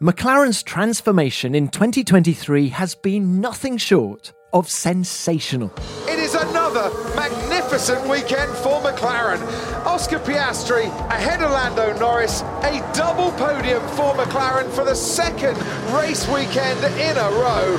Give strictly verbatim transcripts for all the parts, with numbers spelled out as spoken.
McLaren's transformation in twenty twenty-three has been nothing short of sensational. It is another magnificent weekend for McLaren. Oscar Piastri ahead of Lando Norris, a double podium for McLaren for the second race weekend in a row.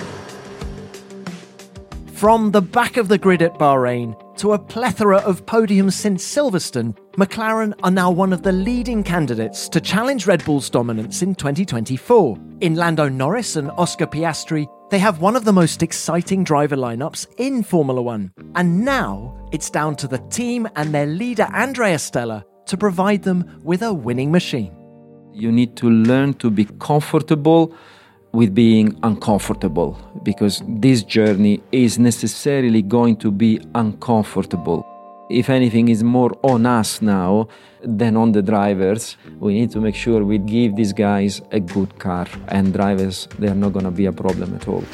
From the back of the grid at Bahrain to a plethora of podiums since Silverstone, McLaren are now one of the leading candidates to challenge Red Bull's dominance in twenty twenty-four. In Lando Norris and Oscar Piastri, they have one of the most exciting driver lineups in Formula One. And now it's down to the team and their leader Andrea Stella to provide them with a winning machine. You need to learn to be comfortable with being uncomfortable, because this journey is necessarily going to be uncomfortable. If anything is more on us now than on the drivers, we need to make sure we give these guys a good car, and drivers, they're not going to be a problem at all.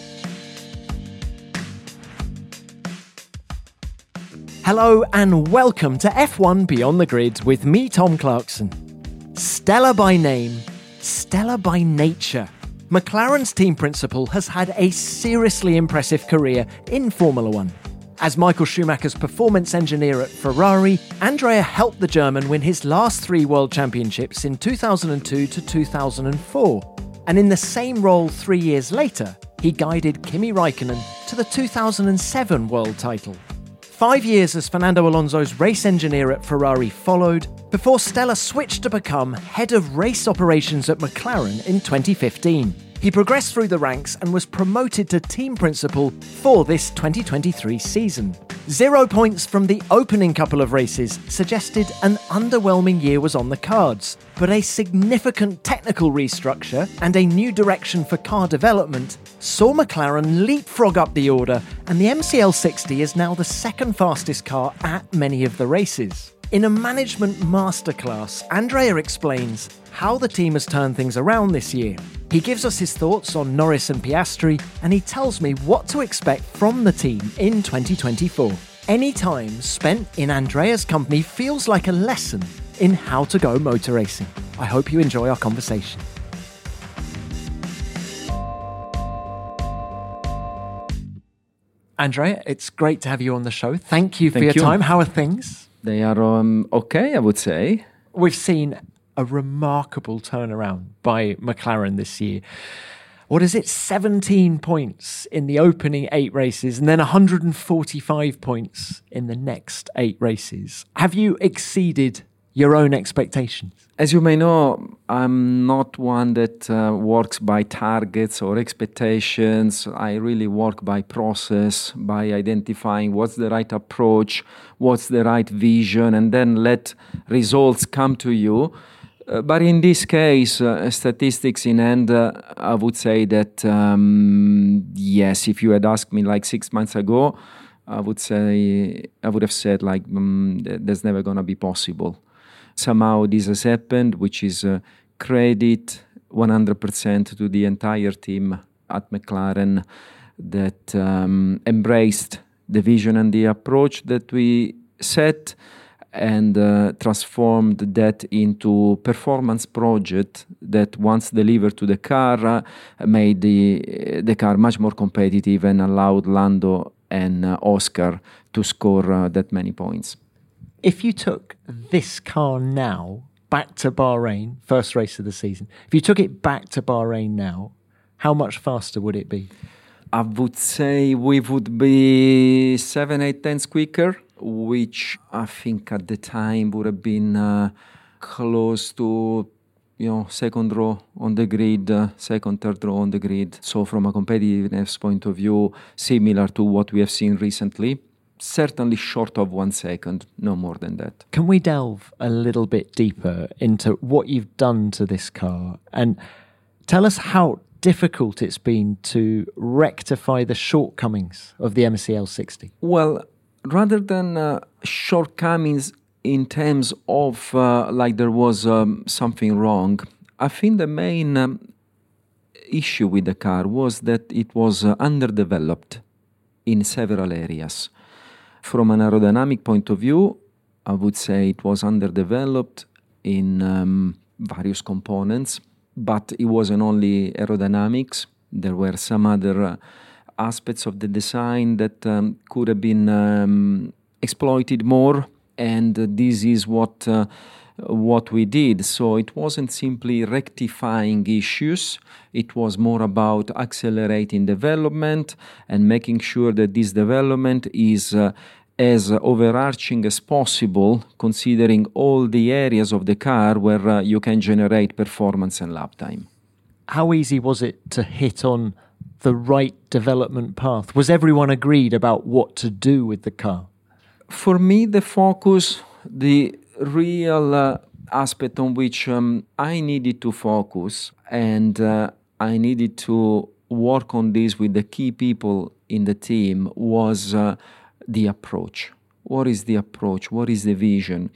Hello and welcome to F one Beyond the Grid with me, Tom Clarkson. Stella by name, Stella by nature. McLaren's team principal has had a seriously impressive career in Formula One. As Michael Schumacher's performance engineer at Ferrari, Andrea helped the German win his last three world championships in two thousand two to two thousand four. And in the same role three years later, he guided Kimi Raikkonen to the two thousand seven world title. Five years as Fernando Alonso's race engineer at Ferrari followed, before Stella switched to become head of race operations at McLaren in twenty fifteen. He progressed through the ranks and was promoted to team principal for this twenty twenty-three season. Zero points from the opening couple of races suggested an underwhelming year was on the cards, but a significant technical restructure and a new direction for car development saw McLaren leapfrog up the order, and the M C L sixty is now the second fastest car at many of the races. In a management masterclass, Andrea explains how the team has turned things around this year. He gives us his thoughts on Norris and Piastri, and he tells me what to expect from the team in twenty twenty-four. Any time spent in Andrea's company feels like a lesson in how to go motor racing. I hope you enjoy our conversation. Andrea, it's great to have you on the show. Thank you for Thank your you. time. How are things? They are um, okay, I would say. We've seen a remarkable turnaround by McLaren this year. What is it? seventeen points in the opening eight races and then one hundred forty-five points in the next eight races. Have you exceeded your own expectations? As you may know, I'm not one that uh, works by targets or expectations. I really work by process, by identifying what's the right approach, what's the right vision, and then let results come to you. Uh, but in this case, uh, statistics in hand, uh, I would say that, um, yes, if you had asked me like six months ago, I would say, I would have said like, um, that's never going to be possible. Somehow this has happened, which is uh, credit one hundred percent to the entire team at McLaren that um, embraced the vision and the approach that we set and uh, transformed that into performance project that once delivered to the car uh, made the, the car much more competitive and allowed Lando and uh, Oscar to score uh, that many points. If you took this car now back to Bahrain, first race of the season, if you took it back to Bahrain now, how much faster would it be? I would say we would be seven, eight tenths quicker, which I think at the time would have been uh, close to, you know, second row on the grid, uh, second, third row on the grid. So from a competitiveness point of view, similar to what we have seen recently. Certainly short of one second, no more than that. Can we delve a little bit deeper into what you've done to this car and tell us how difficult it's been to rectify the shortcomings of the M C L sixty? Well, rather than uh, shortcomings in terms of uh, like there was um, something wrong, I think the main um, issue with the car was that it was uh, underdeveloped in several areas. From an aerodynamic point of view, I would say it was underdeveloped in um, various components, but it wasn't only aerodynamics. There were some other uh, aspects of the design that um, could have been um, exploited more, and uh, this is what uh, what we did. So it wasn't simply rectifying issues, it was more about accelerating development and making sure that this development is uh, as overarching as possible, considering all the areas of the car where uh, you can generate performance and lap time. How easy was it to hit on the right development path? Was everyone agreed about what to do with the car? For me, the focus, the real uh, aspect on which um, I needed to focus, and uh, I needed to work on this with the key people in the team, was uh, the approach. What is the approach? What is the vision?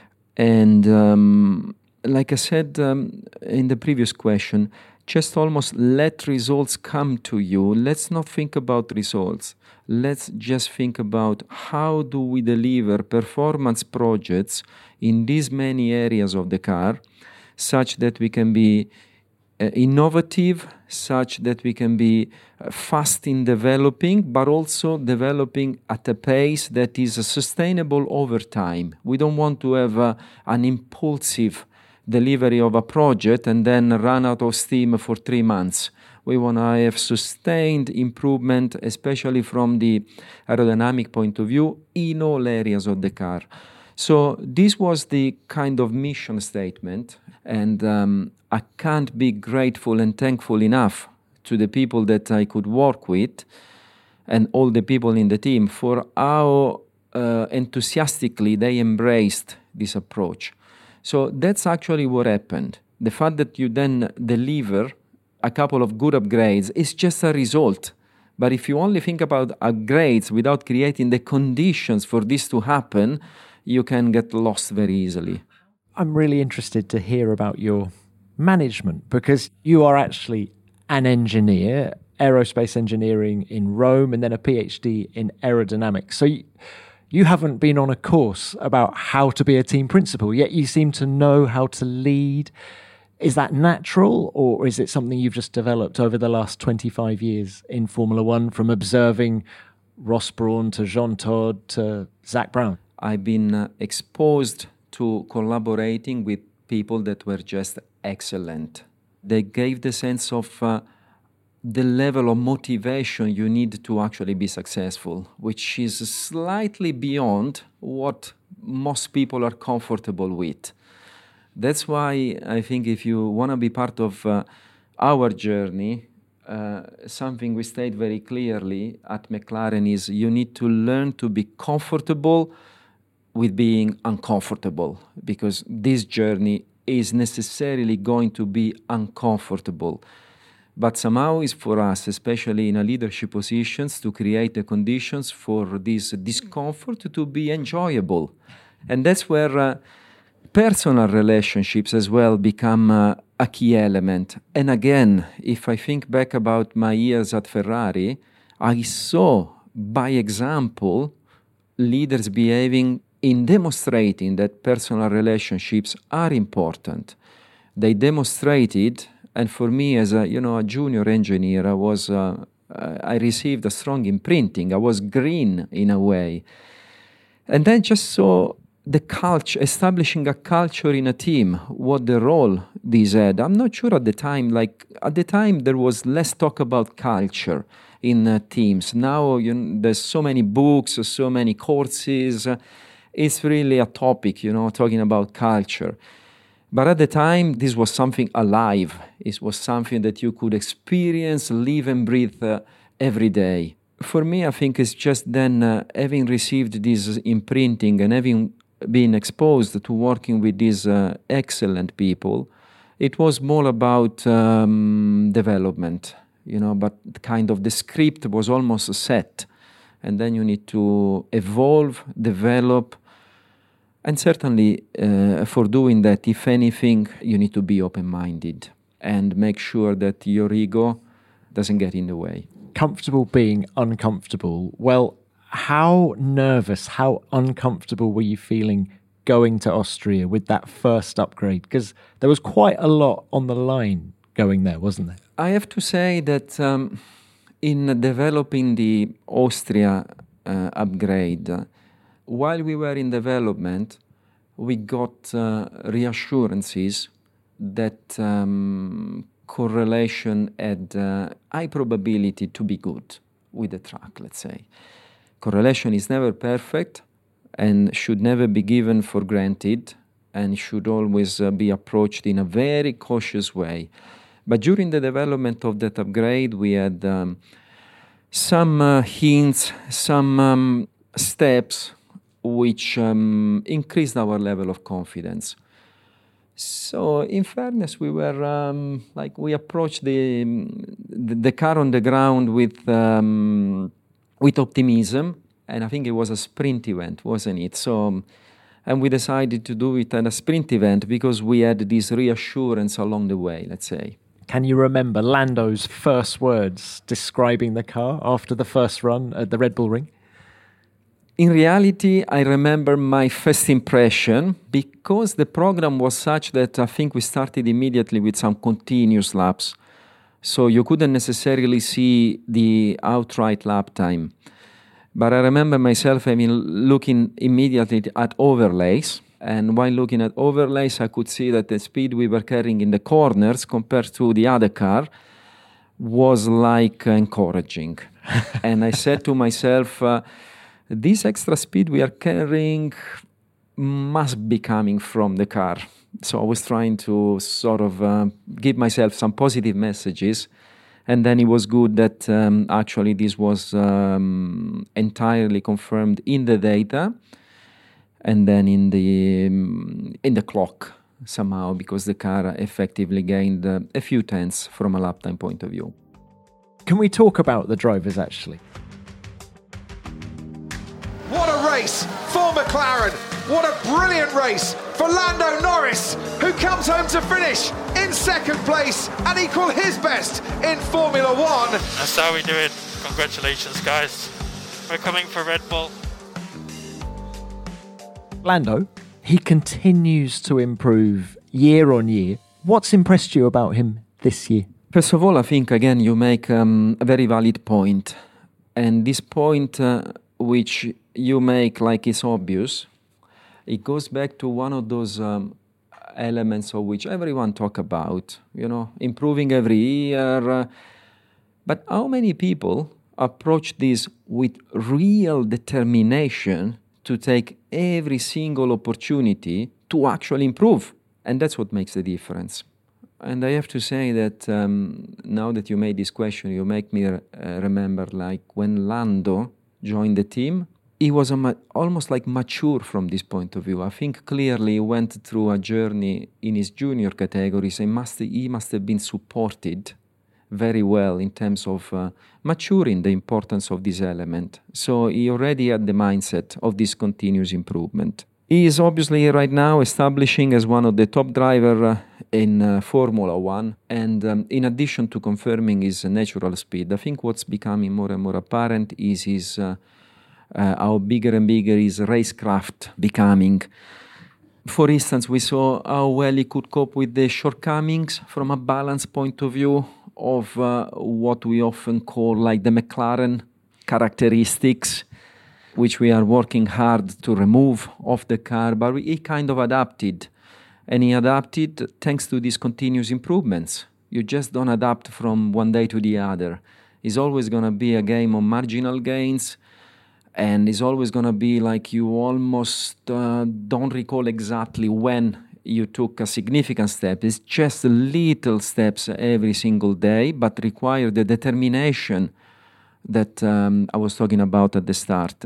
And um, like I said um, in the previous question, just almost let results come to you. Let's not think about results. Let's just think about how do we deliver performance projects in these many areas of the car, such that we can be uh, innovative, such that we can be uh, fast in developing, but also developing at a pace that is uh, sustainable over time. We don't want to have uh, an impulsive delivery of a project and then run out of steam for three months. We want to have sustained improvement, especially from the aerodynamic point of view, in all areas of the car. So this was the kind of mission statement, and um, I can't be grateful and thankful enough to the people that I could work with and all the people in the team for how uh, enthusiastically they embraced this approach. So that's actually what happened. The fact that you then deliver a couple of good upgrades is just a result. But if you only think about upgrades without creating the conditions for this to happen, you can get lost very easily. I'm really interested to hear about your management, because you are actually an engineer, aerospace engineering in Rome, and then a PhD in aerodynamics. So you, you haven't been on a course about how to be a team principal, yet you seem to know how to lead. Is that natural, or is it something you've just developed over the last twenty-five years in Formula One, from observing Ross Brawn to Jean Todt to Zak Brown? I've been uh, exposed to collaborating with people that were just excellent. They gave the sense of uh, the level of motivation you need to actually be successful, which is slightly beyond what most people are comfortable with. That's why I think if you want to be part of uh, our journey, uh, something we state very clearly at McLaren is you need to learn to be comfortable with being uncomfortable, because this journey is necessarily going to be uncomfortable. But somehow it's for us, especially in a leadership positions, to create the conditions for this discomfort to be enjoyable. And that's where uh, personal relationships as well become uh, a key element. And again, if I think back about my years at Ferrari, I saw by example leaders behaving in demonstrating that personal relationships are important. They demonstrated, and for me as a you know a junior engineer, I was uh, I received a strong imprinting. I was green in a way, and then just saw the culture, establishing a culture in a team, what the role this had. I'm not sure at the time, like at the time there was less talk about culture in uh, teams. Now you know, there's so many books, so many courses. Uh, it's really a topic, you know, talking about culture. But at the time, this was something alive. It was something that you could experience, live and breathe uh, every day. For me, I think it's just then uh, having received this imprinting and having been exposed to working with these uh, excellent people, it was more about um, development, you know, but kind of the script was almost set. And then you need to evolve, develop, and certainly uh, for doing that, if anything, you need to be open-minded and make sure that your ego doesn't get in the way. Comfortable being uncomfortable. Well, how nervous, how uncomfortable were you feeling going to Austria with that first upgrade? Because there was quite a lot on the line going there, wasn't there? I have to say that um, in developing the Austria uh, upgrade, uh, while we were in development, we got uh, reassurances that um, correlation had uh, high probability to be good with the track, let's say. Correlation is never perfect and should never be given for granted and should always uh, be approached in a very cautious way. But during the development of that upgrade, we had um, some uh, hints, some um, steps which um, increased our level of confidence. So, in fairness, we were um, like we approached the, the the car on the ground with um, with optimism, and I think it was a sprint event, wasn't it? So, um, and we decided to do it at a sprint event because we had this reassurance along the way. Let's say. Can you remember Lando's first words describing the car after the first run at the Red Bull Ring? In reality, I remember my first impression because the program was such that I think we started immediately with some continuous laps. So you couldn't necessarily see the outright lap time. But I remember myself, I mean, looking immediately at overlays. And while looking at overlays, I could see that the speed we were carrying in the corners compared to the other car was like encouraging. And I said to myself, uh, this extra speed we are carrying must be coming from the car. So I was trying to sort of uh, give myself some positive messages. And then it was good that um, actually this was um, entirely confirmed in the data and then in the um, in the clock somehow, because the car effectively gained uh, a few tenths from a lap time point of view. Can we talk about the drivers actually? What a race for McLaren. What a brilliant race for Lando Norris, who comes home to finish in second place and equal his best in Formula One. That's how we do it. Congratulations, guys. We're coming for Red Bull. Lando, he continues to improve year on year. What's impressed you about him this year? First of all, I think, again, you make um, a very valid point. And this point, uh, which you make like it's obvious, it goes back to one of those um, elements of which everyone talk about, you know, improving every year. Uh, but how many people approach this with real determination to take every single opportunity to actually improve? And that's what makes the difference. And I have to say that um, now that you made this question, you make me uh, remember like when Lando joined the team, he was a ma- almost like mature from this point of view. I think clearly he went through a journey in his junior categories and must, he must have been supported very well in terms of uh, maturing the importance of this element. So he already had the mindset of this continuous improvement. He is obviously right now establishing as one of the top drivers uh, in uh, Formula One. And um, in addition to confirming his natural speed, I think what's becoming more and more apparent is his uh, uh, how bigger and bigger his racecraft becoming. For instance, we saw how well he could cope with the shortcomings from a balance point of view of uh, what we often call like the McLaren characteristics, which we are working hard to remove off the car, but he kind of adapted. And he adapted thanks to these continuous improvements. You just don't adapt from one day to the other. It's always going to be a game of marginal gains, and it's always going to be like you almost uh, don't recall exactly when you took a significant step. It's just little steps every single day, but require the determination that um, I was talking about at the start.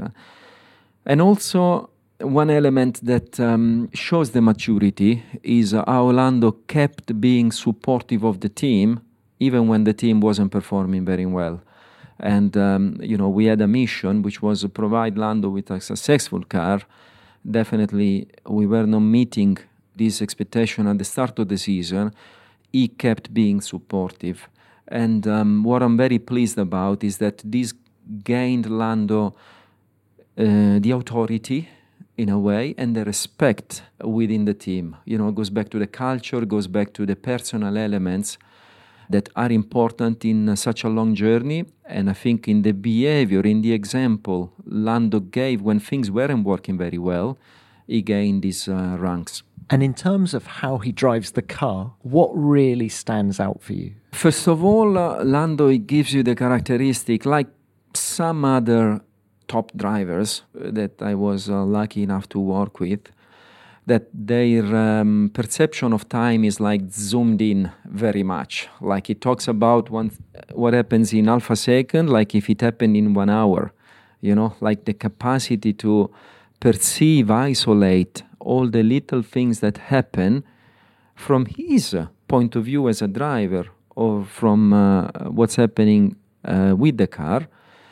And also, one element that um, shows the maturity is how Lando kept being supportive of the team, even when the team wasn't performing very well. And, um, you know, we had a mission, which was to provide Lando with a successful car. Definitely, we were not meeting this expectation at the start of the season. He kept being supportive. And um, what I'm very pleased about is that this gained Lando uh, the authority in a way, and the respect within the team. You know, it goes back to the culture, goes back to the personal elements that are important in such a long journey. And I think in the behavior, in the example Lando gave when things weren't working very well, he gained these uh, ranks. And in terms of how he drives the car, what really stands out for you? First of all, uh, Lando, he gives you the characteristic, like some other top drivers that I was uh, lucky enough to work with, that their um, perception of time is like zoomed in very much. Like it talks about one, what happens in half a second, like if it happened in one hour, you know, like the capacity to perceive, isolate all the little things that happen from his point of view as a driver or from uh, what's happening uh, with the car.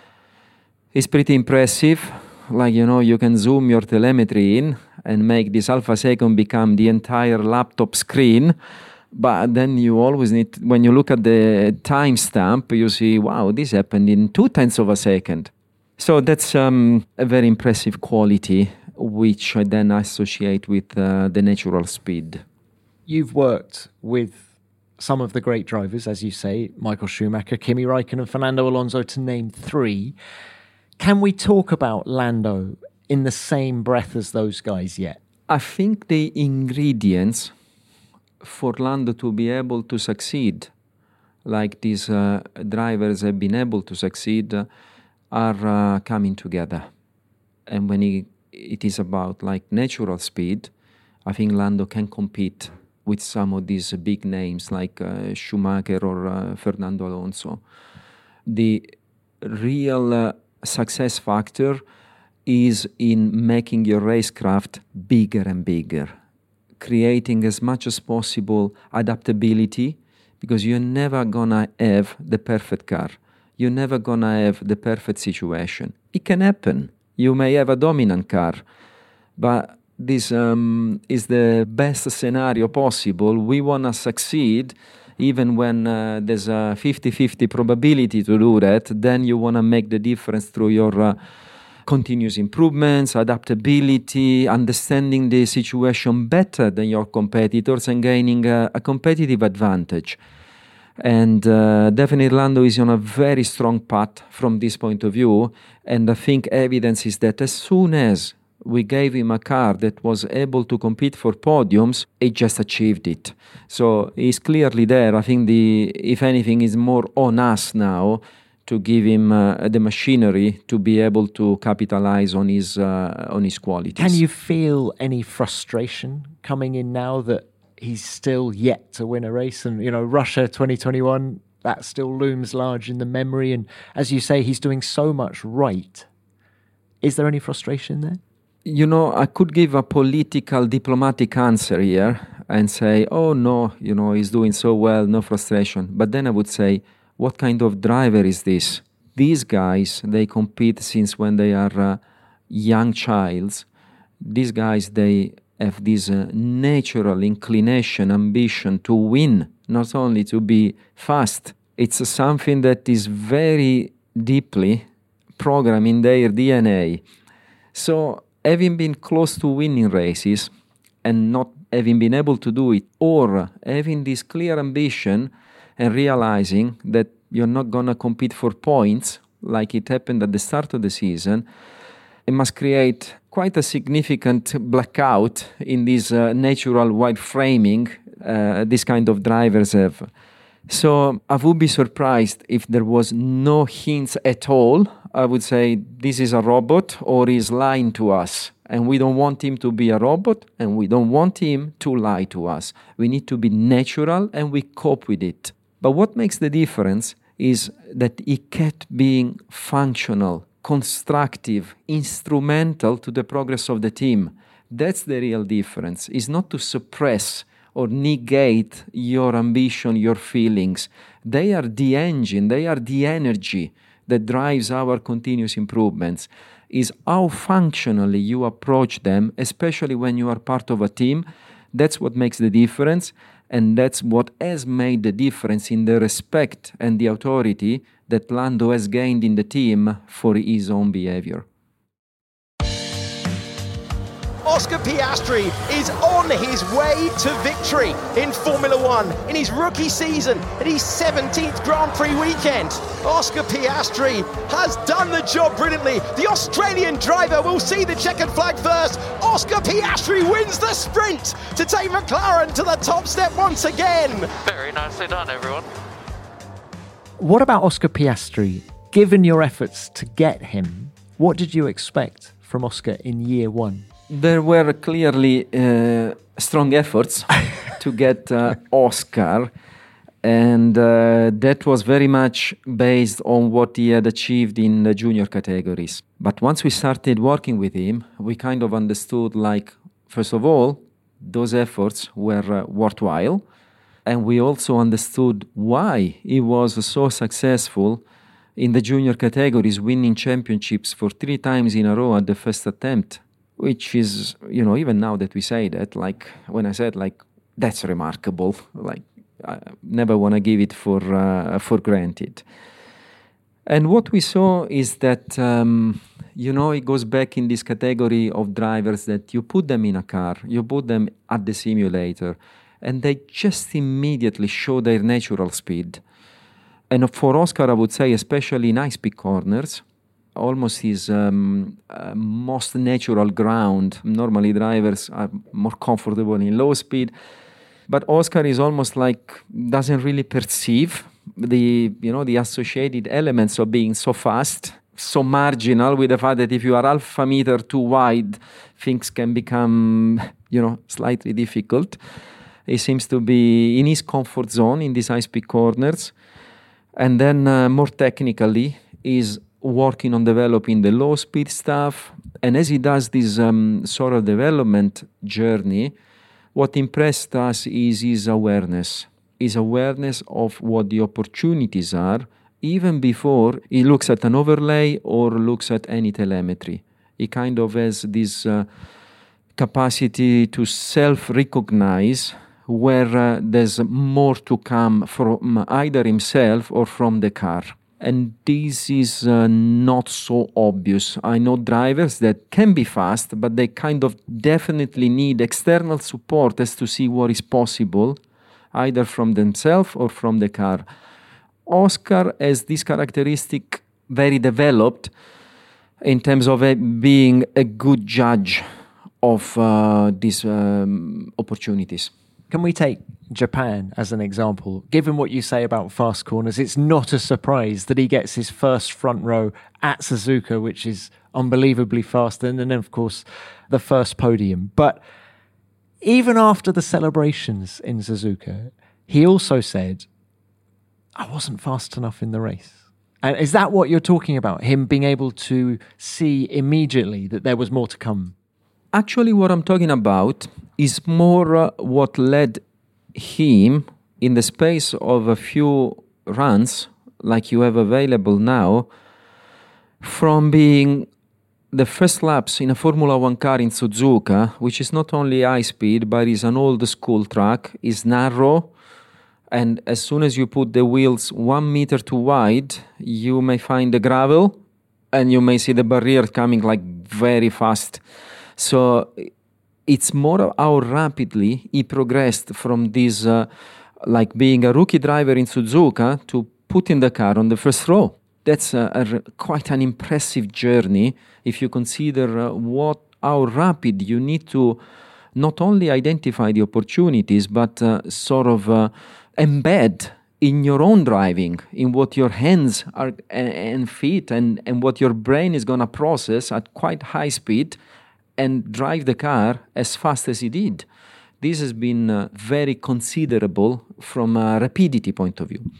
It's pretty impressive. Like, you know, you can zoom your telemetry in and make this alpha second become the entire laptop screen. But then you always need, when you look at the timestamp, you see, wow, this happened in two tenths of a second. So that's um, a very impressive quality, which I then associate with uh, the natural speed. You've worked with some of the great drivers, as you say, Michael Schumacher, Kimi Räikkönen, Fernando Alonso, to name three. Can we talk about Lando in the same breath as those guys yet? I think the ingredients for Lando to be able to succeed, like these uh, drivers have been able to succeed, uh, are uh, coming together. And when he, it is about like natural speed, I think Lando can compete with some of these big names like uh, Schumacher or uh, Fernando Alonso. The real uh, success factor is in making your racecraft bigger and bigger, creating as much as possible adaptability, because you're never gonna have the perfect car. You're never gonna have the perfect situation. It can happen. You may have a dominant car, but this um, is the best scenario possible. We wanna succeed even when uh, there's a fifty-fifty probability to do that. Then you wanna make the difference through your uh, continuous improvements, adaptability, understanding the situation better than your competitors and gaining a, a competitive advantage. And uh, definitely Lando is on a very strong path from this point of view. And I think evidence is that as soon as we gave him a car that was able to compete for podiums, he just achieved it. So he's clearly there. I think the, if anything, is more on us now to give him uh, the machinery to be able to capitalize on his uh, on his qualities. Can you feel any frustration coming in now that he's still yet to win a race? And, you know, Russia twenty twenty-one, that still looms large in the memory. And as you say, he's doing so much right. Is there any frustration there? You know, I could give a political, diplomatic answer here and say, oh, no, you know, he's doing so well, no frustration. But then I would say, what kind of driver is this? These guys, they compete since when they are uh, young childs. These guys, they have this uh, natural inclination, ambition to win, not only to be fast. It's uh, something that is very deeply programmed in their D N A. So having been close to winning races and not having been able to do it, or having this clear ambition and realizing that you're not going to compete for points like it happened at the start of the season, it must create quite a significant blackout in this uh, natural wide framing uh, this kind of drivers have. So I would be surprised if there was no hints at all. I would say this is a robot or he's lying to us. And we don't want him to be a robot and we don't want him to lie to us. We need to be natural and we cope with it. But what makes the difference is that he kept being functional, constructive, instrumental to the progress of the team. That's the real difference. It's not to suppress or negate your ambition, your feelings. They are the engine, they are the energy that drives our continuous improvements. Is how functionally you approach them, especially when you are part of a team. That's what makes the difference, and that's what has made the difference in the respect and the authority that Lando has gained in the team for his own behavior. Oscar Piastri is on his way to victory in Formula One in his rookie season at his seventeenth Grand Prix weekend. Oscar Piastri has done the job brilliantly. The Australian driver will see the checkered flag first. Oscar Piastri wins the sprint to take McLaren to the top step once again. Very nicely done, everyone. What about Oscar Piastri? Given your efforts to get him, what did you expect from Oscar in year one? There were clearly uh, strong efforts to get uh, Oscar, and uh, that was very much based on what he had achieved in the junior categories. But once we started working with him, we kind of understood, like, first of all, those efforts were uh, worthwhile, and we also understood why he was so successful in the junior categories, winning championships for three times in a row at the first attempt, which is, you know, even now that we say that, like, when I said, like, that's remarkable, like, I never want to give it for uh, for granted. And what we saw is that, um, you know, it goes back in this category of drivers that you put them in a car, you put them at the simulator, and they just immediately show their natural speed. And for Oscar, I would say, especially in high-speed corners, almost his um, uh, most natural ground. Normally, drivers are more comfortable in low speed, but Oscar is almost like doesn't really perceive the you know the associated elements of being so fast, so marginal, with the fact that if you are half a meter too wide, things can become you know slightly difficult. He seems to be in his comfort zone in these high-speed corners. And then uh, more technically, is working on developing the low-speed stuff. And as he does this um, sort of development journey, what impressed us is his awareness. His awareness of what the opportunities are, even before he looks at an overlay or looks at any telemetry. He kind of has this uh, capacity to self-recognize where uh, there's more to come from either himself or from the car. And this is uh, not so obvious. I know drivers that can be fast, but they kind of definitely need external support as to see what is possible, either from themselves or from the car. Oscar has this characteristic very developed in terms of uh, being a good judge of uh, these um, opportunities. Can we take Japan as an example? Given what you say about fast corners, it's not a surprise that he gets his first front row at Suzuka, which is unbelievably fast, and then, of course, the first podium. But even after the celebrations in Suzuka, he also said, I wasn't fast enough in the race. And is that what you're talking about, him being able to see immediately that there was more to come? Actually, what I'm talking about is more uh, what led him, in the space of a few runs, like you have available now, from being the first laps in a Formula One car in Suzuka, which is not only high speed, but is an old school track, is narrow, and as soon as you put the wheels one meter too wide, you may find the gravel, and you may see the barrier coming like very fast. So it's more how rapidly he progressed from this, uh, like being a rookie driver in Suzuka to putting the car on the first row. That's a, a, quite an impressive journey if you consider uh, what how rapid you need to not only identify the opportunities, but uh, sort of uh, embed in your own driving, in what your hands are and, and feet and, and what your brain is going to process at quite high speed and drive the car as fast as he did. This has been uh, very considerable from a rapidity point of view.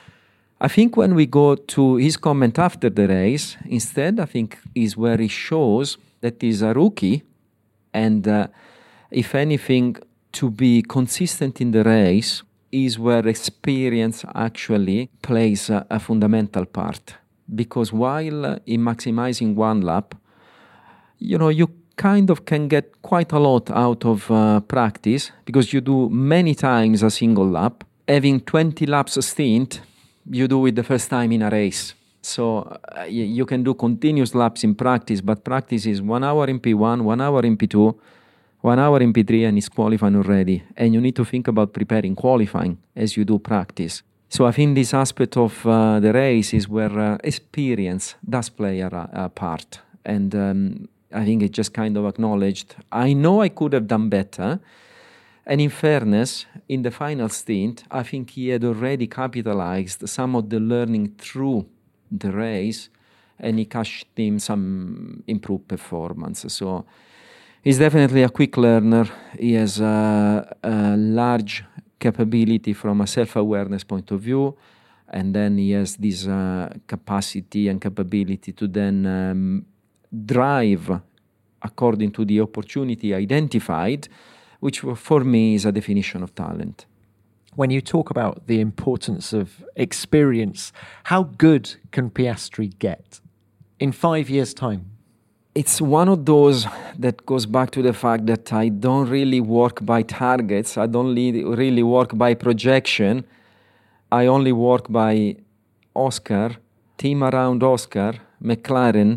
I think when we go to his comment after the race, instead, I think is where he shows that he's a rookie, and uh, if anything, to be consistent in the race is where experience actually plays a, a fundamental part. Because while uh, in maximizing one lap, you know, you kind of can get quite a lot out of uh, practice, because you do many times a single lap. Having twenty laps a stint, you do it the first time in a race. So uh, you, you can do continuous laps in practice, but practice is one hour in P one, one hour in P two, One hour in P three and he's qualifying already. And you need to think about preparing qualifying as you do practice. So I think this aspect of uh, the race is where uh, experience does play a, a part. And um, I think it just kind of acknowledged, I know I could have done better. And in fairness, in the final stint, I think he had already capitalized some of the learning through the race, and he cashed in some improved performance. So he's definitely a quick learner. He has a, a large capability from a self-awareness point of view, and then he has this uh, capacity and capability to then um, drive according to the opportunity identified, which for me is a definition of talent. When you talk about the importance of experience, how good can Piastri get in five years' time? It's one of those that goes back to the fact that I don't really work by targets. I don't really work by projection. I only work by Oscar, team around Oscar, McLaren.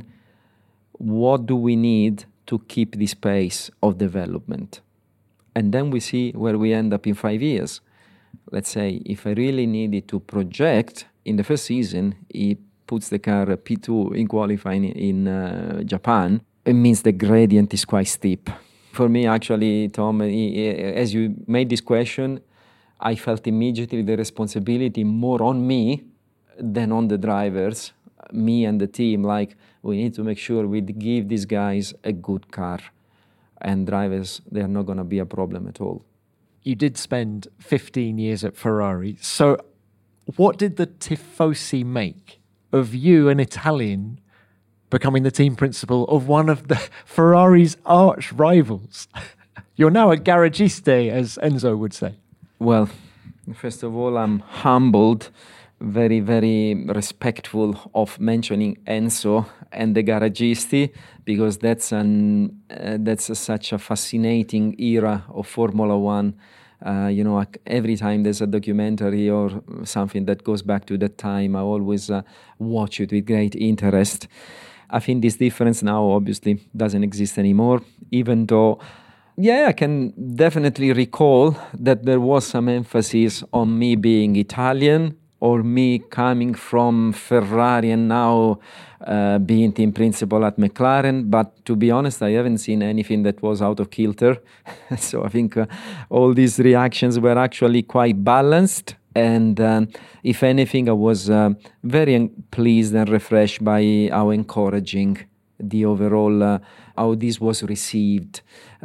What do we need to keep this pace of development? And then we see where we end up in five years. Let's say if I really needed to project in the first season, he puts the car P two in qualifying in uh, Japan. It means the gradient is quite steep. For me, actually, Tom, as you made this question, I felt immediately the responsibility more on me than on the drivers, me and the team. Like, we need to make sure we give these guys a good car. And drivers, they're not going to be a problem at all. You did spend fifteen years at Ferrari. So what did the Tifosi make of you, an Italian, becoming the team principal of one of the Ferrari's arch rivals? You're now a garagiste, as Enzo would say. Well, first of all, I'm humbled, very, very respectful of mentioning Enzo and the garagisti, because that's an uh, that's a, such a fascinating era of Formula One. Uh, you know, every time there's a documentary or something that goes back to that time, I always uh, watch it with great interest. I think this difference now obviously doesn't exist anymore, even though, yeah, I can definitely recall that there was some emphasis on me being Italian or me coming from Ferrari and now uh, being team principal at McLaren. But to be honest, I haven't seen anything that was out of kilter. So I think uh, all these reactions were actually quite balanced. And um, if anything, I was uh, very pleased and refreshed by how encouraging the overall, uh, how this was received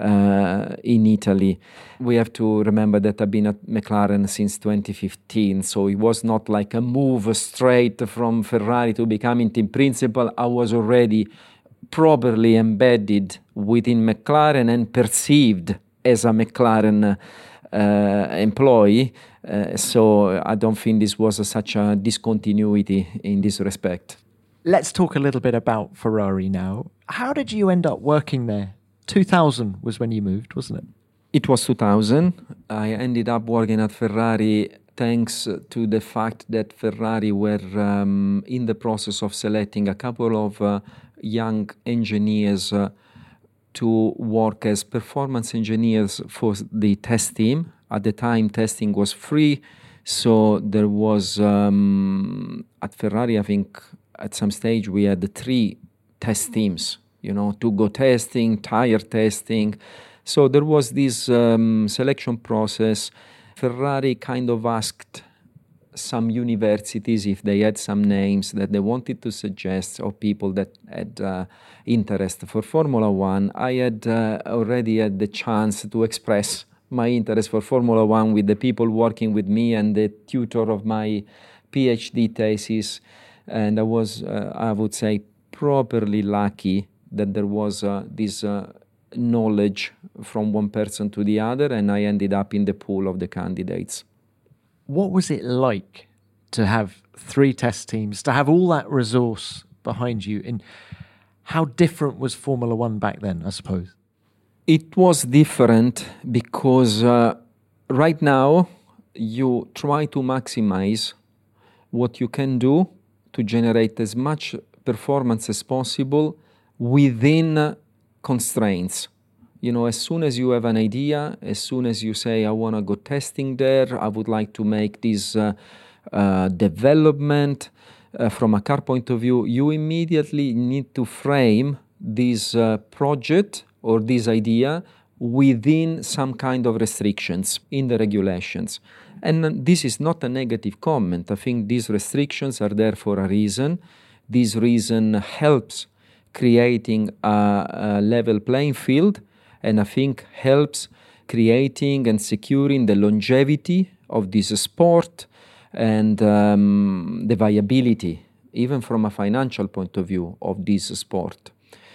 uh, in Italy. We have to remember that I've been at McLaren since twenty fifteen, so it was not like a move straight from Ferrari to becoming team principal. I was already properly embedded within McLaren and perceived as a McLaren uh, employee, uh, so I don't think this was a, such a discontinuity in this respect. Let's talk a little bit about Ferrari now. How did you end up working there? two thousand was when you moved, wasn't it? It was two thousand. I ended up working at Ferrari thanks to the fact that Ferrari were um, in the process of selecting a couple of uh, young engineers uh, to work as performance engineers for the test team. At the time, testing was free, so there was, um, at Ferrari, I think, at some stage we had three test teams, you know, to go testing, tire testing. So there was this um, selection process. Ferrari kind of asked some universities if they had some names that they wanted to suggest or people that had uh, interest for Formula One. I had uh, already had the chance to express my interest for Formula One with the people working with me and the tutor of my PhD thesis. And I was, uh, I would say, properly lucky that there was uh, this uh, knowledge from one person to the other, and I ended up in the pool of the candidates. What was it like to have three test teams, to have all that resource behind you? And how different was Formula One back then, I suppose? It was different because uh, right now you try to maximize what you can do to generate as much performance as possible within constraints. You know, as soon as you have an idea, as soon as you say, I want to go testing there, I would like to make this uh, uh, development uh, from a car point of view, you immediately need to frame this uh, project or this idea within some kind of restrictions in the regulations. And this is not a negative comment. I think these restrictions are there for a reason. This reason helps creating a, a level playing field, and I think helps creating and securing the longevity of this sport and um, the viability, even from a financial point of view, of this sport.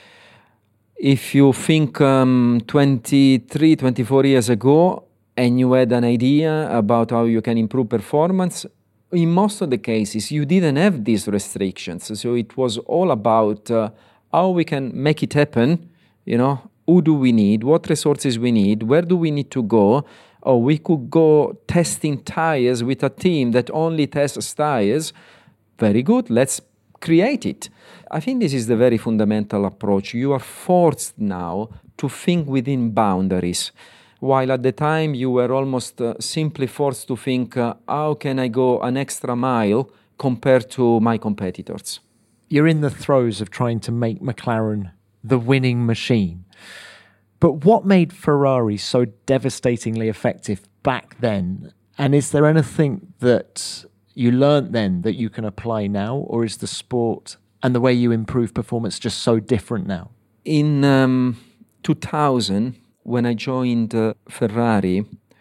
If you think um, twenty-three, twenty-four years ago, and you had an idea about how you can improve performance, in most of the cases, you didn't have these restrictions. So it was all about uh, how we can make it happen, you know, who do we need, what resources we need, where do we need to go. Or we could go testing tires with a team that only tests tires. Very good, let's create it. I think this is the very fundamental approach. You are forced now to think within boundaries, while at the time you were almost uh, simply forced to think, uh, how can I go an extra mile compared to my competitors? You're in the throes of trying to make McLaren the winning machine. But what made Ferrari so devastatingly effective back then? And is there anything that you learned then that you can apply now? Or is the sport and the way you improve performance just so different now? In um, two thousand, when I joined uh, Ferrari,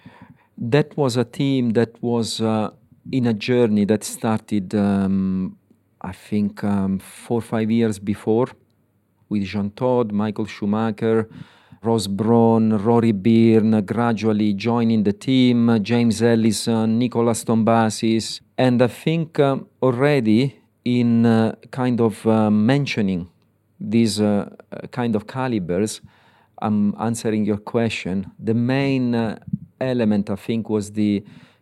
that was a team that was uh, in a journey that started, um, I think, um, four or five years before, with Jean Todt, Michael Schumacher, Ross Brawn, Rory Byrne, gradually joining the team, James Ellison, Nicolas Tombazis. And I think um, already in uh, kind of uh, mentioning these uh, kind of calibers, I'm answering your question. The main uh, element, I think, was the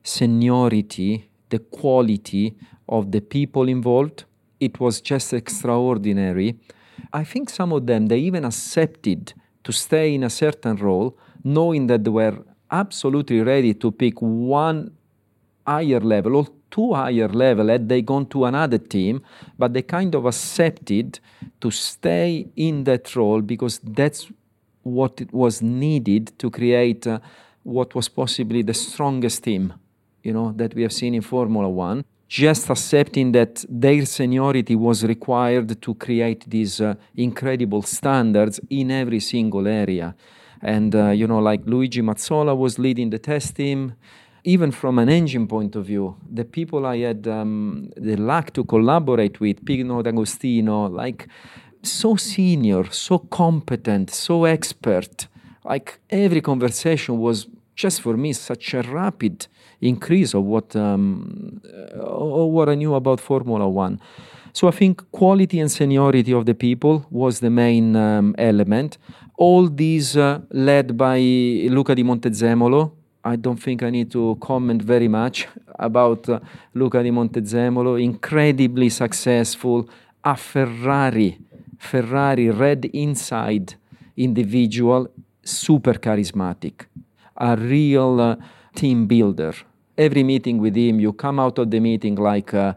seniority, the quality of the people involved. It was just extraordinary. I think some of them, they even accepted to stay in a certain role, knowing that they were absolutely ready to pick one higher level or two higher level had they gone to another team, but they kind of accepted to stay in that role because that's what it was needed to create uh, what was possibly the strongest team, you know, that we have seen in Formula One. Just accepting that their seniority was required to create these uh, incredible standards in every single area. And, uh, you know, like Luigi Mazzola was leading the test team. Even from an engine point of view, the people I had um, the luck to collaborate with, Pino D'Agostino, like so senior, so competent, so expert. Like every conversation was just for me such a rapid increase of what um, uh, what I knew about Formula One. So I think quality and seniority of the people was the main um, element. All these uh, led by Luca Di Montezemolo. I don't think I need to comment very much about uh, Luca Di Montezemolo. Incredibly successful, a Ferrari, Ferrari red inside individual, super charismatic, a real uh, team builder. Every meeting with him, you come out of the meeting like, uh,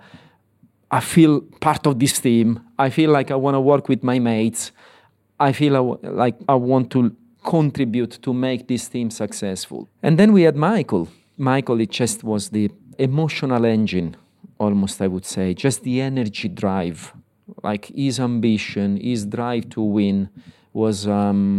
I feel part of this team. I feel like I want to work with my mates. I feel I w- like I want to contribute to make this team successful. And then we had Michael. Michael, it just was the emotional engine, almost I would say, just the energy drive. Like his ambition, his drive to win was,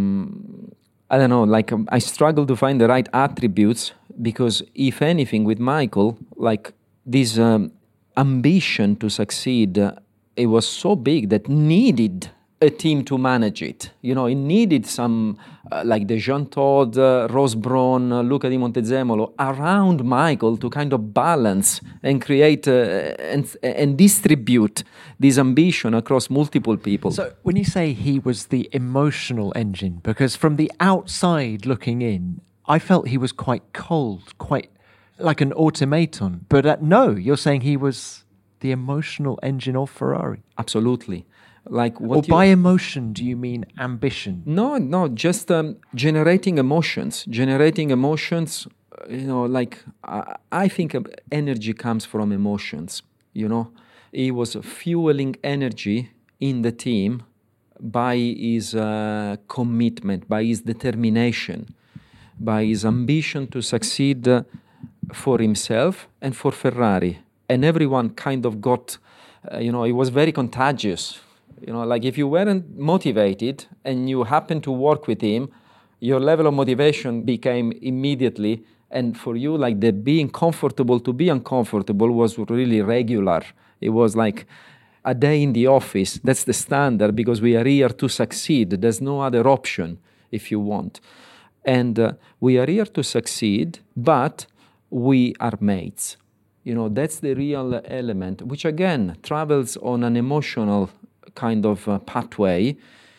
um, I don't know, like um, I struggled to find the right attributes because if anything with Michael, like this um, ambition to succeed, uh, it was so big that needed a team to manage it. You know, it needed some, uh, like the Jean Todt, uh, Ross Brawn, uh, Luca Di Montezemolo, around Michael to kind of balance and create uh, and, and distribute this ambition across multiple people. So when you say he was the emotional engine, because from the outside looking in, I felt he was quite cold, quite like an automaton. But uh, no, you're saying he was the emotional engine of Ferrari. Absolutely. Like what or you, by emotion, do you mean ambition? No, no, just um, generating emotions. Generating emotions, uh, you know, like I, I think energy comes from emotions, you know. He was fueling energy in the team by his uh, commitment, by his determination, by his ambition to succeed uh, for himself and for Ferrari. And everyone kind of got, uh, you know, it was very contagious. You know, like if you weren't motivated and you happened to work with him, your level of motivation became immediately, and for you, like the being comfortable to be uncomfortable was really regular. It was like a day in the office. That's the standard because we are here to succeed. There's no other option if you want. And uh, we are here to succeed, but we are mates. You know, that's the real element, which again travels on an emotional kind of uh, pathway.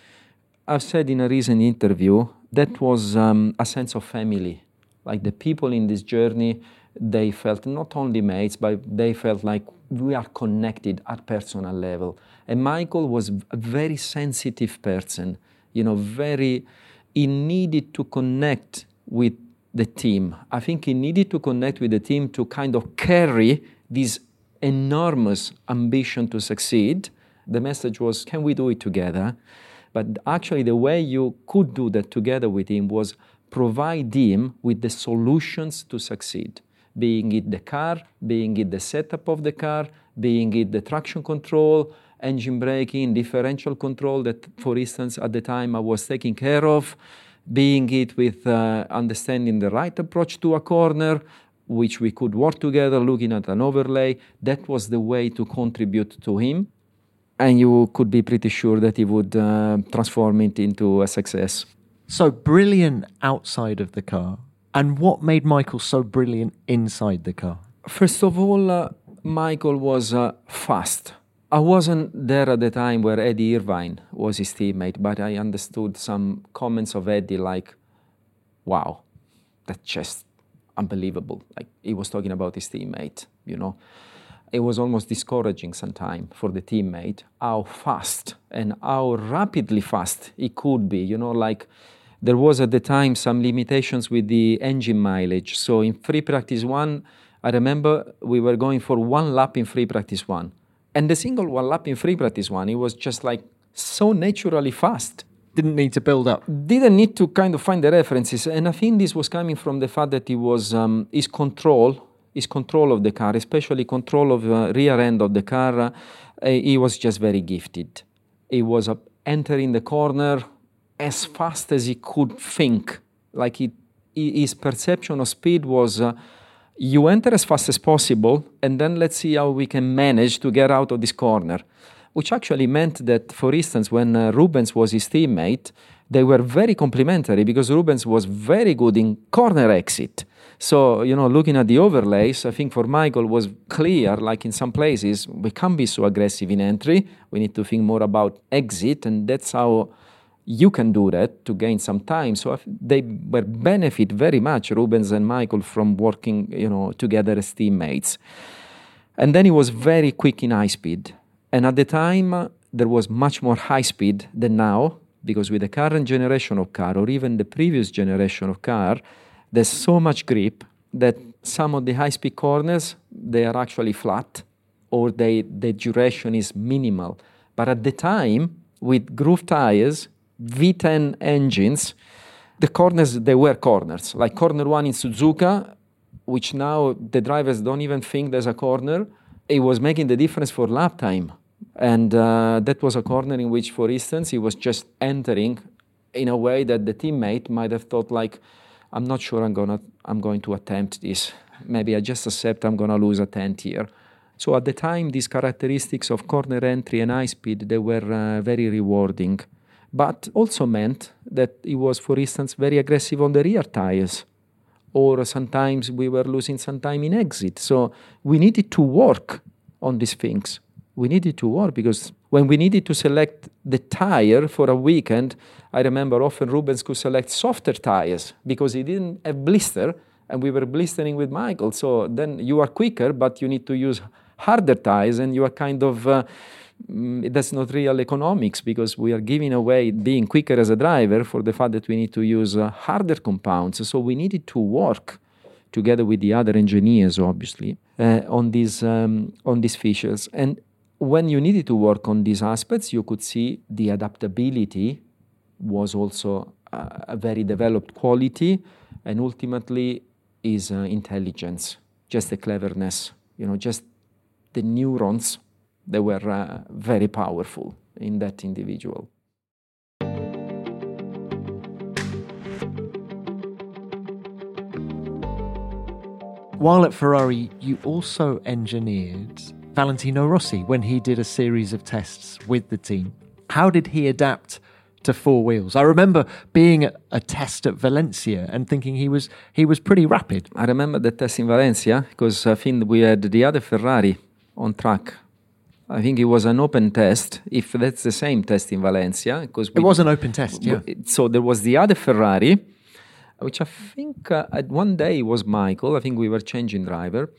I've said in a recent interview that was um, a sense of family. Like the people in this journey, they felt not only mates, but they felt like we are connected at personal level. And Michael was a very sensitive person, you know, very, he needed to connect with the team. I think he needed to connect with the team to kind of carry this enormous ambition to succeed. The message was, can we do it together? But actually the way you could do that together with him was provide him with the solutions to succeed. Being it the car, being it the setup of the car, being it the traction control, engine braking, differential control that, for instance, at the time I was taking care of, being it with uh, understanding the right approach to a corner, which we could work together, looking at an overlay. That was the way to contribute to him. And you could be pretty sure that he would uh, transform it into a success. So brilliant outside of the car. And what made Michael so brilliant inside the car? First of all, uh, Michael was uh, fast. I wasn't there at the time where Eddie Irvine was his teammate, but I understood some comments of Eddie like, wow, that's just unbelievable. Like he was talking about his teammate, you know. It was almost discouraging sometimes for the teammate how fast and how rapidly fast it could be. You know, like there was at the time some limitations with the engine mileage. So in free practice one, I remember we were going for one lap in free practice one. And the single one lap in free practice one, it was just like so naturally fast. Didn't need to build up. Didn't need to kind of find the references. And I think this was coming from the fact that he was um, his control his control of the car, especially control of the uh, rear end of the car, uh, he was just very gifted. He was uh, entering the corner as fast as he could think. Like he, his perception of speed was, uh, you enter as fast as possible, and then let's see how we can manage to get out of this corner. Which actually meant that, for instance, when uh, Rubens was his teammate, they were very complementary because Rubens was very good in corner exit. So, you know, looking at the overlays, I think for Michael was clear, like in some places, we can't be so aggressive in entry. We need to think more about exit, and that's how you can do that to gain some time. So they were benefit very much, Rubens and Michael, from working, you know, together as teammates. And then he was very quick in high speed. And at the time, uh, there was much more high speed than now, because with the current generation of car, or even the previous generation of car, there's so much grip that some of the high-speed corners, they are actually flat, or they, the duration is minimal. But at the time, with groove tires, V ten engines, the corners, they were corners. Like corner one in Suzuka, which now the drivers don't even think there's a corner, it was making the difference for lap time. And uh, that was a corner in which, for instance, he was just entering in a way that the teammate might have thought like, I'm not sure I'm gonna I'm going to attempt this. Maybe I just accept I'm gonna lose a tenth here. So at the time, these characteristics of corner entry and high speed, they were uh, very rewarding. But also meant that he was, for instance, very aggressive on the rear tires. Or sometimes we were losing some time in exit. So we needed to work on these things. We needed to work because when we needed to select the tire for a weekend, I remember often Rubens could select softer tires because he didn't have blister, and we were blistering with Michael. So then you are quicker, but you need to use harder tires, and you are kind of uh, mm, that's not real economics, because we are giving away being quicker as a driver for the fact that we need to use uh, harder compounds. So we needed to work together with the other engineers, obviously, uh, on these um, on these features. And when you needed to work on these aspects, you could see the adaptability was also uh, a very developed quality, and ultimately is uh, intelligence, just the cleverness, you know, just the neurons that were uh, very powerful in that individual. While at Ferrari, you also engineered Valentino Rossi when he did a series of tests with the team. How did he adapt to four wheels? I remember being at a test at Valencia and thinking he was he was pretty rapid. I remember the test in Valencia because I think we had the other Ferrari on track. I think it was an open test, if that's the same test in Valencia. Because it was an open test, yeah. So there was the other Ferrari, which I think uh, at one day was Michael. I think we were changing driver.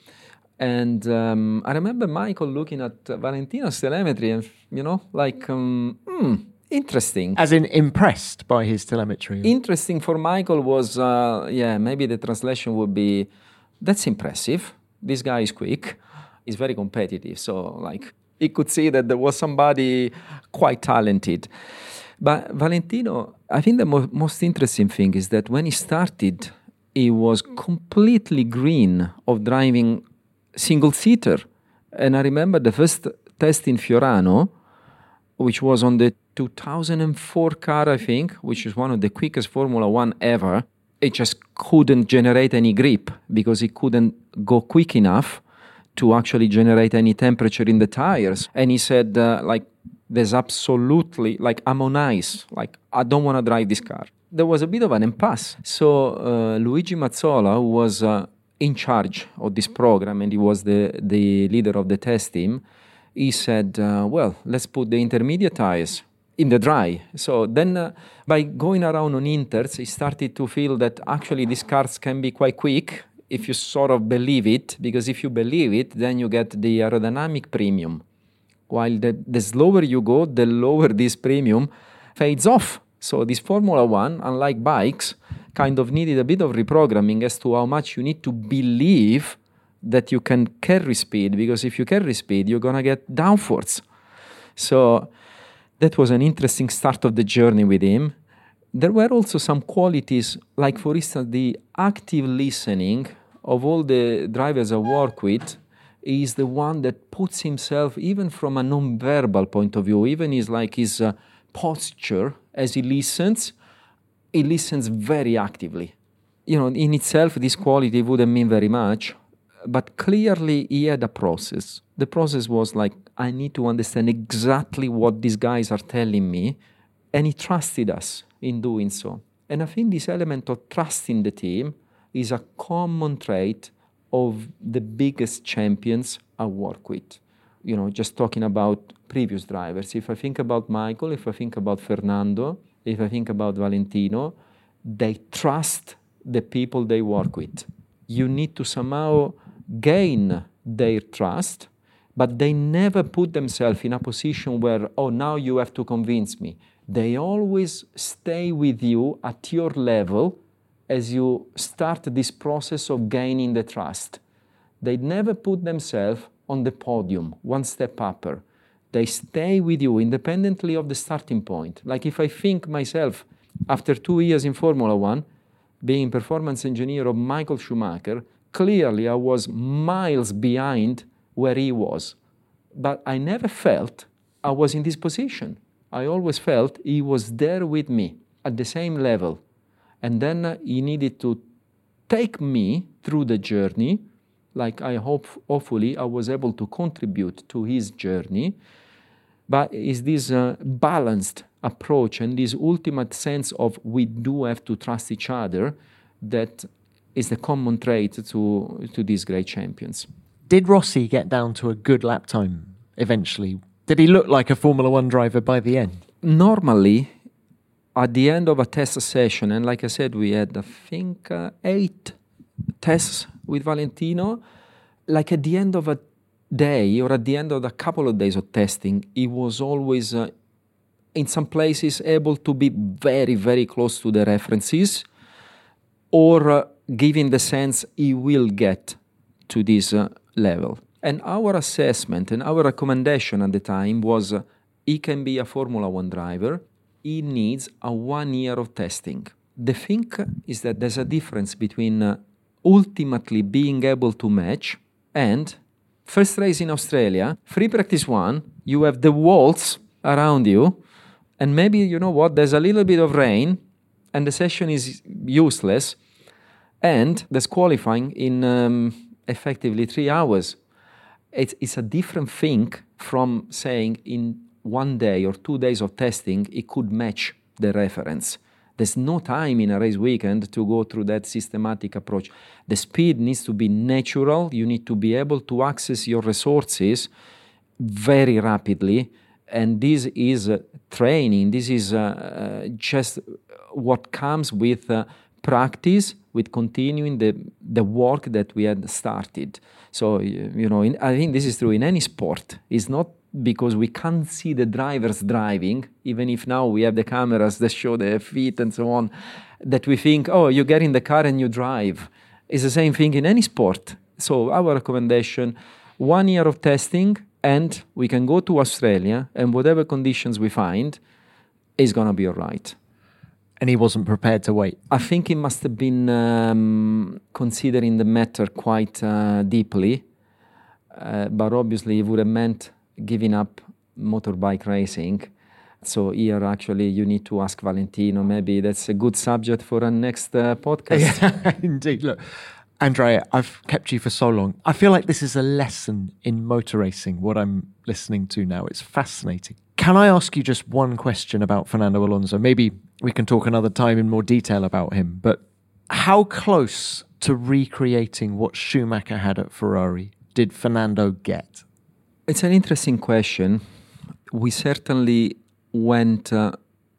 And um, I remember Michael looking at uh, Valentino's telemetry and, you know, like, um, hmm, interesting. As in impressed by his telemetry. Interesting for Michael was, uh, yeah, maybe the translation would be, that's impressive. This guy is quick. He's very competitive. So, like, he could see that there was somebody quite talented. But Valentino, I think the mo- most interesting thing is that when he started, he was completely green of driving single-seater. And I remember the first test in Fiorano, which was on the two thousand four car, I think, which is one of the quickest Formula One ever. It just couldn't generate any grip because it couldn't go quick enough to actually generate any temperature in the tires. And he said, uh, like, there's absolutely, like, I'm on ice. Like, I don't want to drive this car. There was a bit of an impasse. So uh, Luigi Mazzola, who was uh, in charge of this program, and he was the, the leader of the test team, he said, uh, well, let's put the intermediate tires in the dry. So then uh, by going around on inters, he started to feel that actually these cars can be quite quick if you sort of believe it, because if you believe it, then you get the aerodynamic premium. While the, the slower you go, the lower this premium fades off. So this Formula One, unlike bikes, kind of needed a bit of reprogramming as to how much you need to believe that you can carry speed, because if you carry speed, you're going to get downforce. So that was an interesting start of the journey with him. There were also some qualities, like, for instance, the active listening of all the drivers I work with is the one that puts himself, even from a non-verbal point of view, even his, like his uh, posture as he listens, he listens very actively. You know, in itself, this quality wouldn't mean very much, but clearly he had a process. The process was like, I need to understand exactly what these guys are telling me, and he trusted us in doing so. And I think this element of trust in the team is a common trait of the biggest champions I work with. You know, just talking about previous drivers. If I think about Michael, if I think about Fernando, if I think about Valentino, they trust the people they work with. You need to somehow gain their trust, but they never put themselves in a position where, oh, now you have to convince me. They always stay with you at your level as you start this process of gaining the trust. They never put themselves on the podium, one step upper. They stay with you independently of the starting point. Like if I think myself, after two years in Formula One, being performance engineer of Michael Schumacher, clearly I was miles behind where he was. But I never felt I was in this position. I always felt he was there with me at the same level. And then uh, he needed to take me through the journey, like I hope, hopefully I was able to contribute to his journey. But is this uh, balanced approach and this ultimate sense of we do have to trust each other that is the common trait to, to these great champions. Did Rossi get down to a good lap time eventually? Did he look like a Formula One driver by the end? Normally, at the end of a test session, and like I said, we had, I think, uh, eight tests with Valentino, like at the end of a day or at the end of a couple of days of testing, he was always, uh, in some places, able to be very, very close to the references, or uh, giving the sense he will get to this uh, level. And our assessment and our recommendation at the time was uh, he can be a Formula One driver, he needs a one year of testing. The thing is that there's a difference between uh, ultimately being able to match and first race in Australia, free practice one, you have the walls around you, and maybe, you know what, there's a little bit of rain and the session is useless, and there's qualifying in um, effectively three hours. It's, it's a different thing from saying in one day or two days of testing, it could match the reference. There's no time in a race weekend to go through that systematic approach. The speed needs to be natural. You need to be able to access your resources very rapidly. And this is uh, training. This is uh, uh, just what comes with uh, practice, with continuing the, the work that we had started. So, you know, in, I think this is true in any sport. It's not because we can't see the drivers driving, even if now we have the cameras that show their feet and so on, that we think, oh, you get in the car and you drive. It's the same thing in any sport. So our recommendation, one year of testing, and we can go to Australia, and whatever conditions we find is going to be all right. And he wasn't prepared to wait. I think he must have been um, considering the matter quite uh, deeply, uh, but obviously it would have meant giving up motorbike racing. So here, actually, you need to ask Valentino. Maybe that's a good subject for our next uh, podcast. Yeah, indeed. Look, Andrea, I've kept you for so long. I feel like this is a lesson in motor racing, what I'm listening to now. It's fascinating. Can I ask you just one question about Fernando Alonso? Maybe we can talk another time in more detail about him, but how close to recreating what Schumacher had at Ferrari did Fernando get? It's an interesting question. We certainly went uh,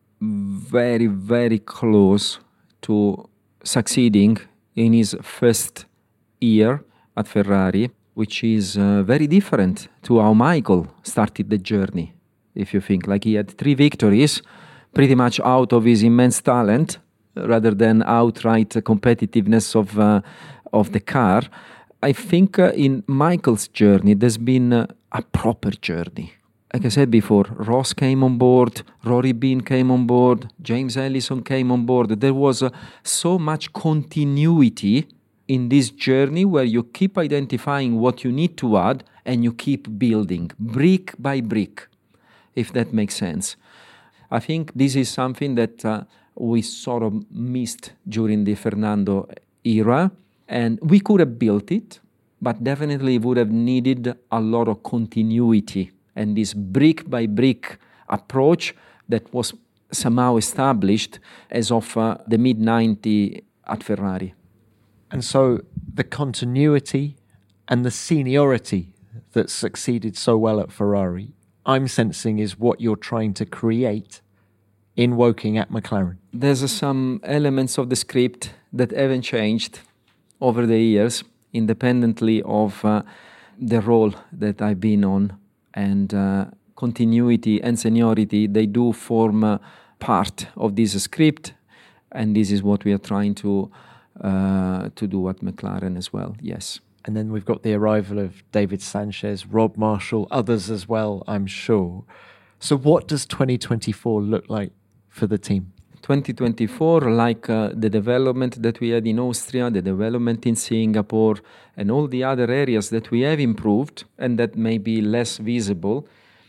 very, very close to succeeding in his first year at Ferrari, which is uh, very different to how Michael started the journey. If you think, like, he had three victories, pretty much out of his immense talent, rather than outright competitiveness of uh, of the car. I think uh, in Michael's journey, there's been uh, a proper journey. Like I said before, Ross came on board, Rory Bean came on board, James Ellison came on board. There was uh, so much continuity in this journey where you keep identifying what you need to add and you keep building brick by brick, if that makes sense. I think this is something that uh, we sort of missed during the Fernando era, and we could have built it, but definitely would have needed a lot of continuity and this brick by brick approach that was somehow established as of uh, the mid nineties at Ferrari. And so the continuity and the seniority that succeeded so well at Ferrari, I'm sensing, is what you're trying to create in Woking at McLaren. There's uh, some elements of the script that haven't changed over the years, independently of uh, the role that I've been on. And uh, continuity and seniority, they do form uh, part of this script. And this is what we are trying to uh, to do at McLaren as well, yes. And then we've got the arrival of David Sanchez, Rob Marshall, others as well, I'm sure. So what does twenty twenty-four look like for the team? twenty twenty-four, like uh, the development that we had in Austria, the development in Singapore, and all the other areas that we have improved and that may be less visible,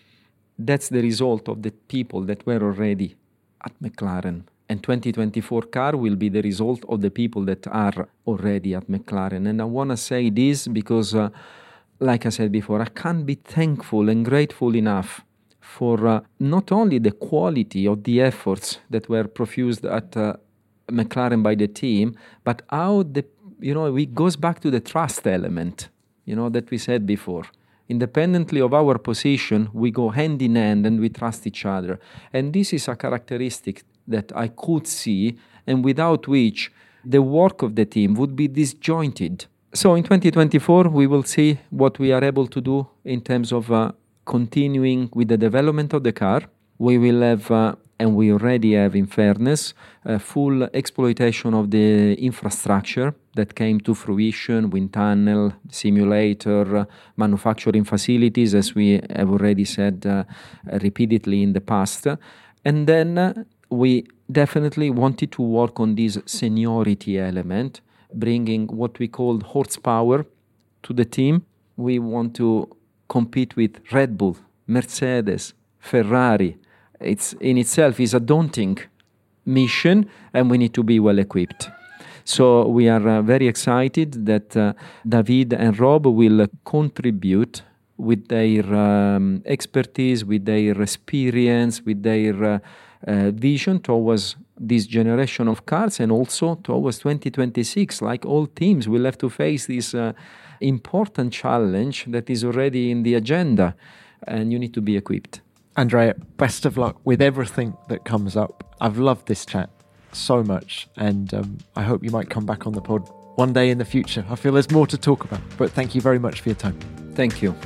that's the result of the people that were already at McLaren. And twenty twenty-four car will be the result of the people that are already at McLaren. And I want to say this because, uh, like I said before, I can't be thankful and grateful enough for uh, not only the quality of the efforts that were profused at uh, McLaren by the team, but how the, you know, it goes back to the trust element, you know, that we said before. Independently of our position, we go hand in hand and we trust each other. And this is a characteristic that I could see, and without which the work of the team would be disjointed. So in twenty twenty-four, we will see what we are able to do in terms of uh, continuing with the development of the car. We will have, uh, and we already have in fairness, uh, full exploitation of the infrastructure that came to fruition, wind tunnel, simulator, uh, manufacturing facilities, as we have already said uh, repeatedly in the past. And then uh, we definitely wanted to work on this seniority element, bringing what we call horsepower to the team. We want to compete with Red Bull, Mercedes, Ferrari. It's in itself is a daunting mission, and we need to be well equipped. So we are uh, very excited that uh, David and Rob will contribute with their um, expertise, with their experience, with their uh, uh, vision towards this generation of cars, and also towards twenty twenty-six. Like all teams, we'll have to face this uh, important challenge that is already in the agenda, and you need to be equipped. Andrea, best of luck with everything that comes up. I've loved this chat so much, and um, I hope you might come back on the pod one day in the future. I feel there's more to talk about, but thank you very much for your time. Thank you.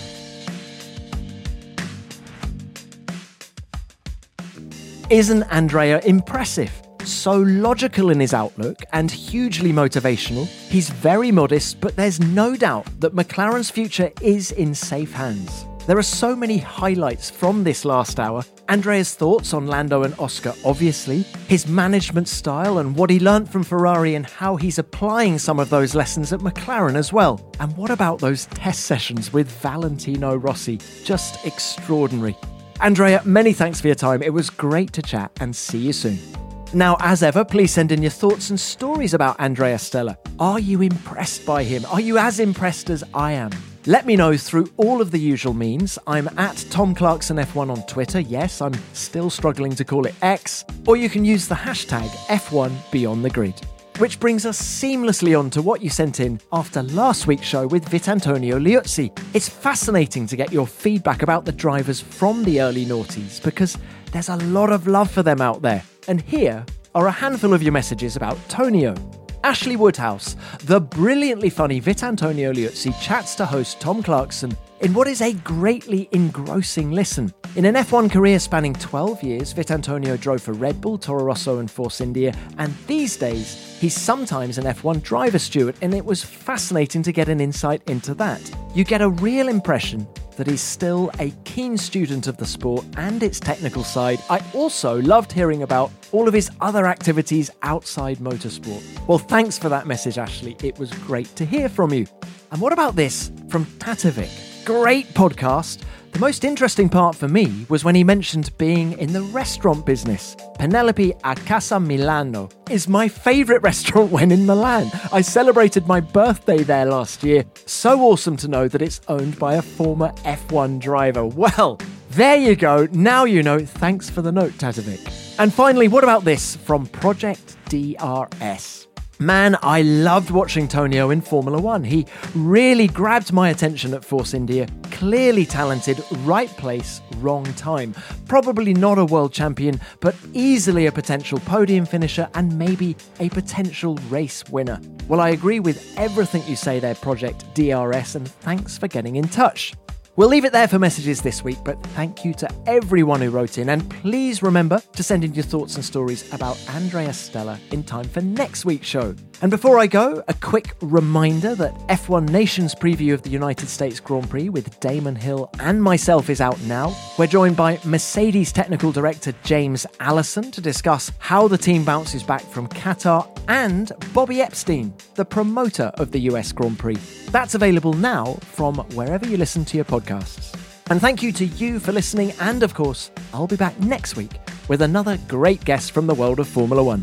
Isn't Andrea impressive? So logical in his outlook and hugely motivational. He's very modest, but there's no doubt that McLaren's future is in safe hands. There are so many highlights from this last hour. Andrea's thoughts on Lando and Oscar, obviously, his management style and what he learnt from Ferrari and how he's applying some of those lessons at McLaren as well. And what about those test sessions with Valentino Rossi? Just extraordinary. Andrea, many thanks for your time. It was great to chat, and see you soon. Now, as ever, please send in your thoughts and stories about Andrea Stella. Are you impressed by him? Are you as impressed as I am? Let me know through all of the usual means. I'm at Tom Clarkson F one on Twitter. Yes, I'm still struggling to call it X. Or you can use the hashtag F one Beyond the Grid. Which brings us seamlessly on to what you sent in after last week's show with Vitantonio Liuzzi. It's fascinating to get your feedback about the drivers from the early noughties, because there's a lot of love for them out there. And here are a handful of your messages about Tonio. Ashley Woodhouse, the brilliantly funny Vitantonio Liuzzi chats to host Tom Clarkson in what is a greatly engrossing listen. In an F one career spanning twelve years, Vitantonio drove for Red Bull, Toro Rosso and Force India, and these days he's sometimes an F one driver steward, and it was fascinating to get an insight into that. You get a real impression that he's still a keen student of the sport and its technical side. I also loved hearing about all of his other activities outside motorsport. Well, thanks for that message, Ashley. It was great to hear from you. And what about this from Tatovic? Great podcast. The most interesting part for me was when he mentioned being in the restaurant business. Penelope a Casa Milano is my favourite restaurant when in Milan. I celebrated my birthday there last year. So awesome to know that it's owned by a former F one driver. Well, there you go. Now you know. Thanks for the note, Tatovic. And finally, what about this from Project D R S? Man, I loved watching Tonio in Formula One. He really grabbed my attention at Force India. Clearly talented, right place, wrong time. Probably not a world champion, but easily a potential podium finisher and maybe a potential race winner. Well, I agree with everything you say there, Project D R S, and thanks for getting in touch. We'll leave it there for messages this week, but thank you to everyone who wrote in, and please remember to send in your thoughts and stories about Andrea Stella in time for next week's show. And before I go, a quick reminder that F one Nation's preview of the United States Grand Prix with Damon Hill and myself is out now. We're joined by Mercedes Technical Director James Allison to discuss how the team bounces back from Qatar, and Bobby Epstein, the promoter of the U S Grand Prix. That's available now from wherever you listen to your podcasts. And thank you to you for listening, and of course, I'll be back next week with another great guest from the world of Formula One.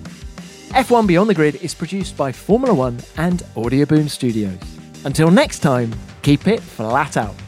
F one Beyond the Grid is produced by Formula One and Audio Boom Studios. Until next time, keep it flat out.